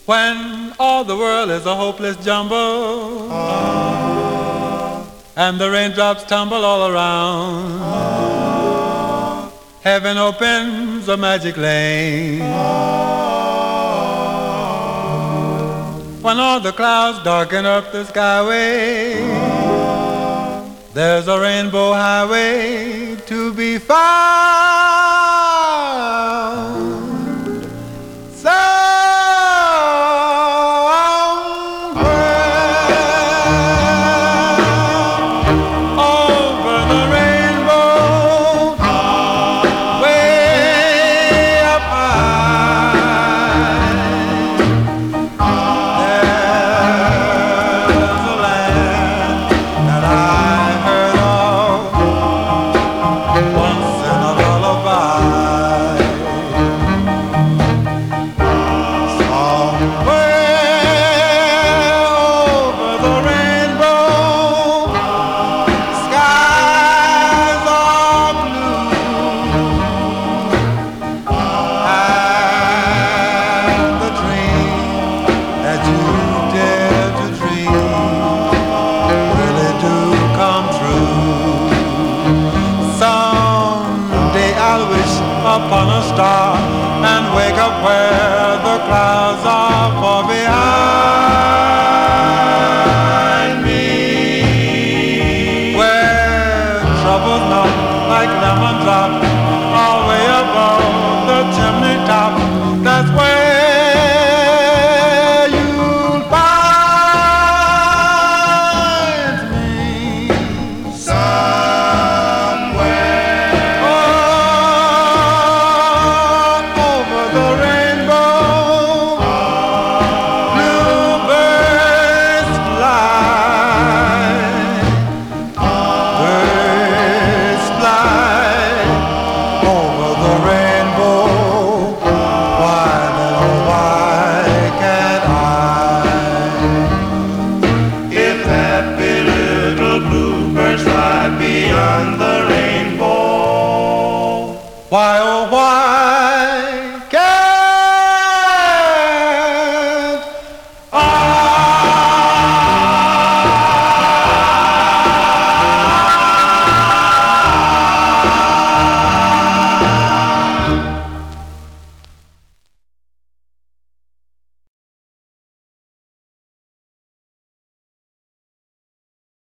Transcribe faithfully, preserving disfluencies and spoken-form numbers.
When all the world is a hopeless jumble, ah, and the raindrops tumble all around, ah, heaven opens a magic lane. Ah, when all the clouds darken up the skyway, ah, there's a rainbow highway to be found. Upon a star and wake up where the clouds are far behind me, where troubles not like lemon drop all way above the chimney top. That's where you'll find me. Why, oh, why?